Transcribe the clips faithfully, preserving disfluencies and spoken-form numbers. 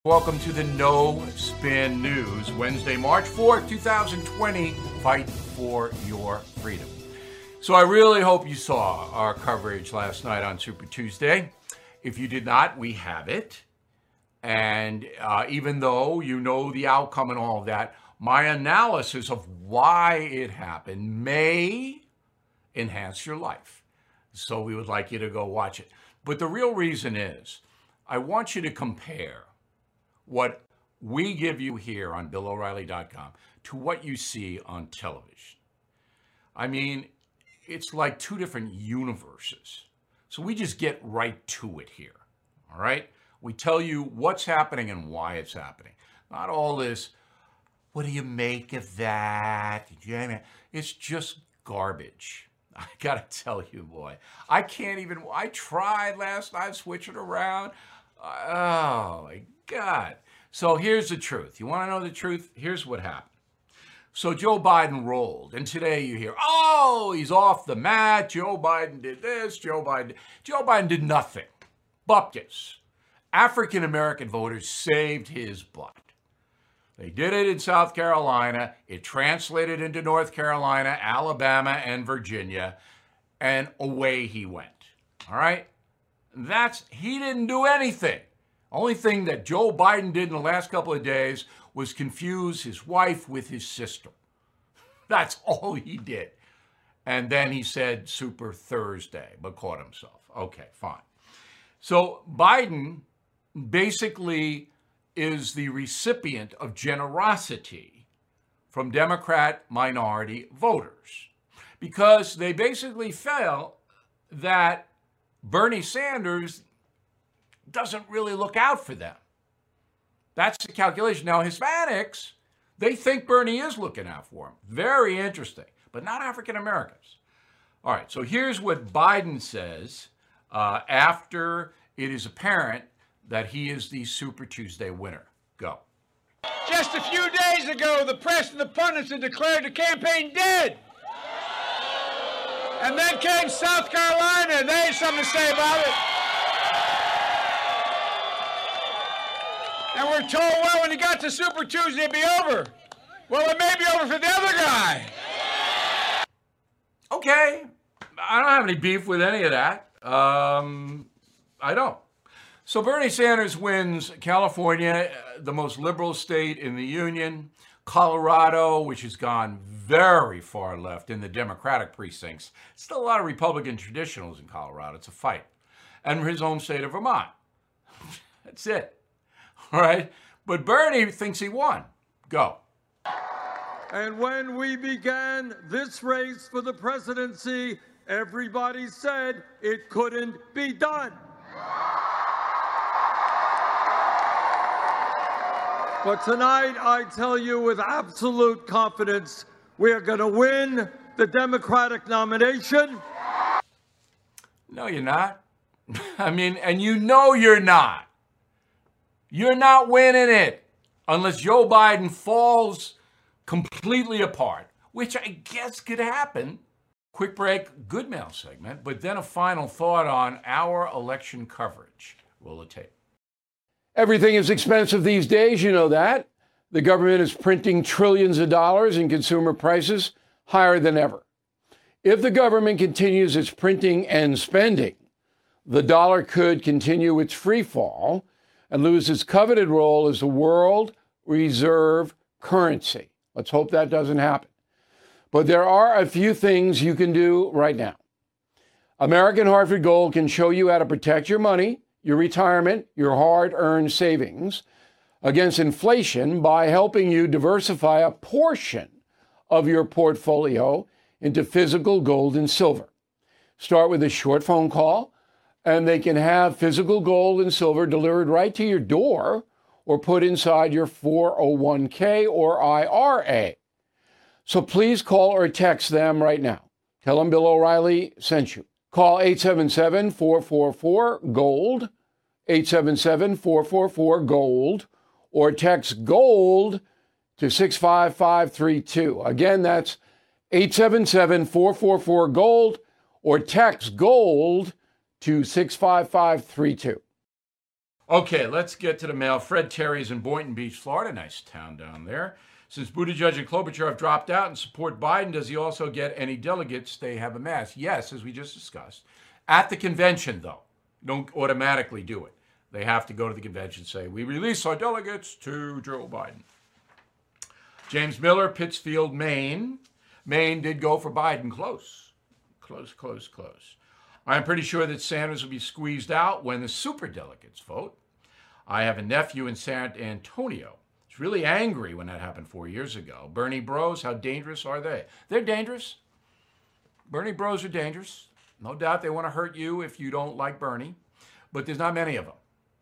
Welcome to the No Spin News, Wednesday, March fourth, twenty twenty. Fight for your freedom. So I really hope you saw our coverage last night on Super Tuesday. If you did not, we have it. And uh, even though you know the outcome and all of that, my analysis of why it happened may enhance your life. So we would like you to go watch it. But the real reason is, I want you to compare what we give you here on Bill O'Reilly dot com to what you see on television. I mean, it's like two different universes. So we just get right to it here, all right? We tell you what's happening and why it's happening. Not all this, what do you make of that? It's just garbage. I gotta tell you, boy, I can't even, I tried last night, switch it around. Oh my God. So here's the truth. You want to know the truth? Here's what happened. So Joe Biden rolled, and today you hear, oh, he's off the mat. Joe Biden did this. Joe Biden, Joe Biden did nothing. Bupkis. African-American voters saved his butt. They did it in South Carolina. It translated into North Carolina, Alabama, and Virginia, and away he went. All right? That's, he didn't do anything. Only thing that Joe Biden did in the last couple of days was confuse his wife with his sister. That's all he did. And then he said Super Thursday, but caught himself. Okay, fine. So Biden basically is the recipient of generosity from Democrat minority voters because they basically felt that Bernie Sanders doesn't really look out for them. That's the calculation. Now, Hispanics, they think Bernie is looking out for them. Very interesting, but not African Americans. All right, so here's what Biden says uh, after it is apparent that he is the Super Tuesday winner. Go. Just a few days ago, the press and the pundits had declared the campaign dead. And then came South Carolina, and they had something to say about it. And we're told, well, when he got to Super Tuesday, it'd be over. Well, it may be over for the other guy. Okay. I don't have any beef with any of that. Um, I don't. So Bernie Sanders wins California, the most liberal state in the union, Colorado, which has gone very far left in the Democratic precincts. Still a lot of Republican traditionals in Colorado. It's a fight. And his home state of Vermont. That's it. All right? But Bernie thinks he won. Go. And when we began this race for the presidency, everybody said it couldn't be done. But tonight, I tell you with absolute confidence, we are going to win the Democratic nomination. No, you're not. I mean, and you know you're not. You're not winning it unless Joe Biden falls completely apart, which I guess could happen. Quick break, good mail segment, but then a final thought on our election coverage. Roll the tape. Everything is expensive these days, you know that. The government is printing trillions of dollars and consumer prices higher than ever. If the government continues its printing and spending, the dollar could continue its free fall and lose its coveted role as the world reserve currency. Let's hope that doesn't happen. But there are a few things you can do right now. American Hartford Gold can show you how to protect your money, your retirement, your hard-earned savings against inflation by helping you diversify a portion of your portfolio into physical gold and silver. Start with a short phone call, and they can have physical gold and silver delivered right to your door or put inside your four oh one k or I R A. So please call or text them right now. Tell them Bill O'Reilly sent you. Call eight seven seven, four four four, GOLD, eight seven seven, four four four, GOLD, or text GOLD to six five five three two. Again, that's eight seven seven, four four four, GOLD, or text GOLD to six five five three two. Okay, let's get to the mail. Fred Terry is in Boynton Beach, Florida. Nice town down there. Since Buttigieg and Klobuchar have dropped out and support Biden, does he also get any delegates they have amassed? Yes, as we just discussed. At the convention, though, don't automatically do it. They have to go to the convention and say, we release our delegates to Joe Biden. James Miller, Pittsfield, Maine. Maine did go for Biden. Close. Close, close, close. I'm pretty sure that Sanders will be squeezed out when the superdelegates vote. I have a nephew in San Antonio. He's really angry when that happened four years ago. Bernie bros, how dangerous are they? They're dangerous. Bernie bros are dangerous. No doubt they want to hurt you if you don't like Bernie, but there's not many of them.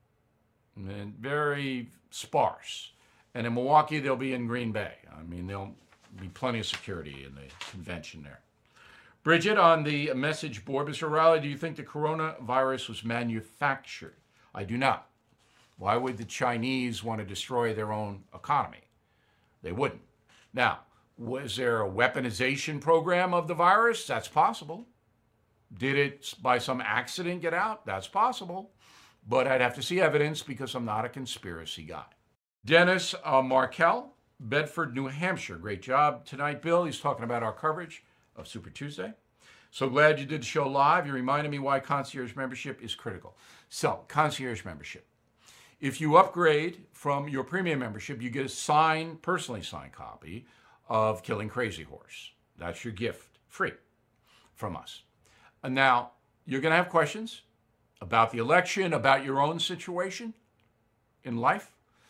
And very sparse. And in Milwaukee, they'll be in Green Bay. I mean, there'll be plenty of security in the convention there. Bridget on the message board. Mister O'Reilly, do you think the coronavirus was manufactured? I do not. Why would the Chinese want to destroy their own economy? They wouldn't. Now, was there a weaponization program of the virus? That's possible. Did it by some accident get out? That's possible. But I'd have to see evidence because I'm not a conspiracy guy. Dennis uh, Markell, Bedford, New Hampshire. Great job tonight, Bill. He's talking about our coverage of Super Tuesday. So glad you did the show live. You reminded me why concierge membership is critical. So, concierge membership. If you upgrade from your premium membership, you get a signed, personally signed copy of Killing Crazy Horse. That's your gift, free, from us. And now, you're going to have questions about the election, about your own situation in life.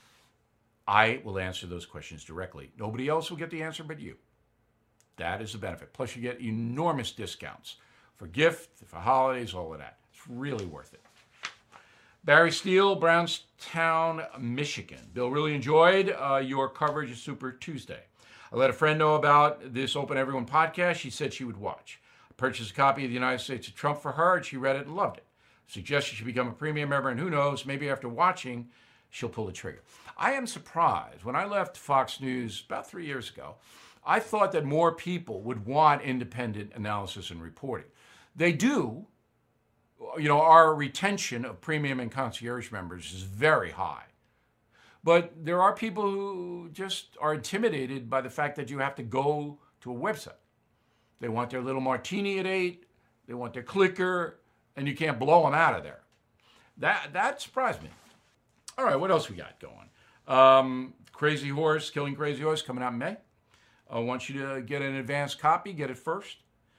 I will answer those questions directly. Nobody else will get the answer but you. That is the benefit. Plus, you get enormous discounts for gift, for holidays, all of that. It's really worth it. Barry Steele, Brownstown, Michigan. Bill, really enjoyed uh, your coverage of Super Tuesday. I let a friend know about this Open Everyone podcast. She said she would watch. I purchased a copy of The United States of Trump for her, and she read it and loved it. Suggested she become a premium member, and who knows, maybe after watching, she'll pull the trigger. I am surprised. When I left Fox News about three years ago, I thought that more people would want independent analysis and reporting. They do. You know, our retention of premium and concierge members is very high. But there are people who just are intimidated by the fact that you have to go to a website. They want their little martini at eight, they want their clicker, and you can't blow them out of there. That, that surprised me. All right, what else we got going? Um, Crazy Horse, Killing Crazy Horse, coming out in May. I want you to get an advanced copy, get it first.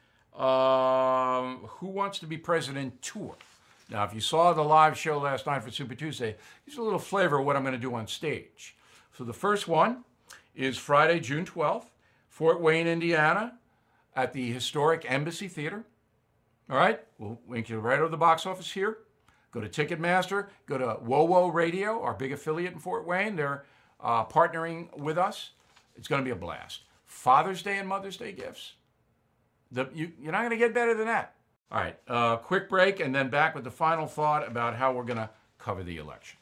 Um, Who Wants to Be President tour. Now, if you saw the live show last night for Super Tuesday, here's a little flavor of what I'm going to do on stage. So the first one is Friday, June twelfth, Fort Wayne, Indiana, at the historic Embassy Theater. All right, we'll link you right over the box office here. Go to Ticketmaster, go to WoWo Radio, our big affiliate in Fort Wayne. They're uh, partnering with us. It's going to be a blast. Father's Day and Mother's Day gifts. The, you, you're not going to get better than that. All right, uh, quick break, and then back with the final thought about how we're going to cover the election.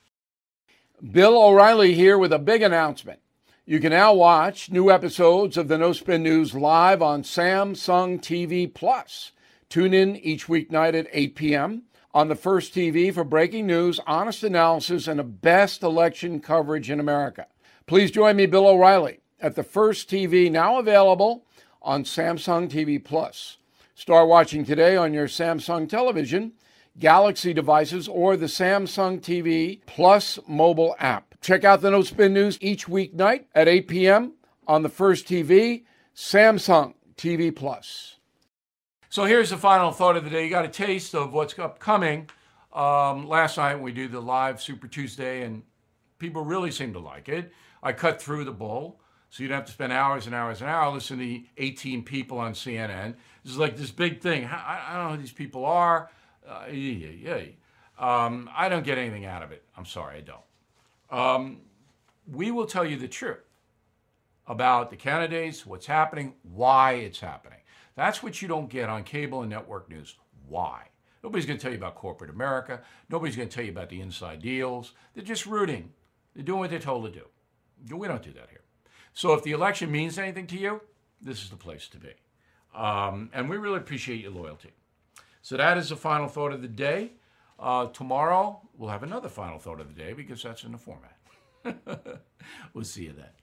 Bill O'Reilly here with a big announcement. You can now watch new episodes of the No Spin News live on Samsung T V Plus. Tune in each weeknight at eight p.m. on the First T V for breaking news, honest analysis, and the best election coverage in America. Please join me, Bill O'Reilly, at the First T V, now available on Samsung T V Plus. Start watching today on your Samsung television, Galaxy devices, or the Samsung T V Plus mobile app. Check out the No Spin News each weeknight at eight p.m. on the First T V, Samsung T V Plus. So here's the final thought of the day. You got a taste of what's upcoming. Um, last night we did the live Super Tuesday, and people really seemed to like it. I cut through the bull, so you don't have to spend hours and hours and hours listening to the eighteen people on C N N. This is like this big thing. I, I don't know who these people are. Uh, yeah, yeah. Um, I don't get anything out of it. I'm sorry, I don't. Um, we will tell you the truth about the candidates, what's happening, why it's happening. That's what you don't get on cable and network news. Why? Nobody's going to tell you about corporate America. Nobody's going to tell you about the inside deals. They're just rooting. They're doing what they're told to do. We don't do that here. So if the election means anything to you, this is the place to be. Um, and we really appreciate your loyalty. So that is the final thought of the day. Uh, tomorrow, we'll have another final thought of the day because that's in the format. We'll see you then.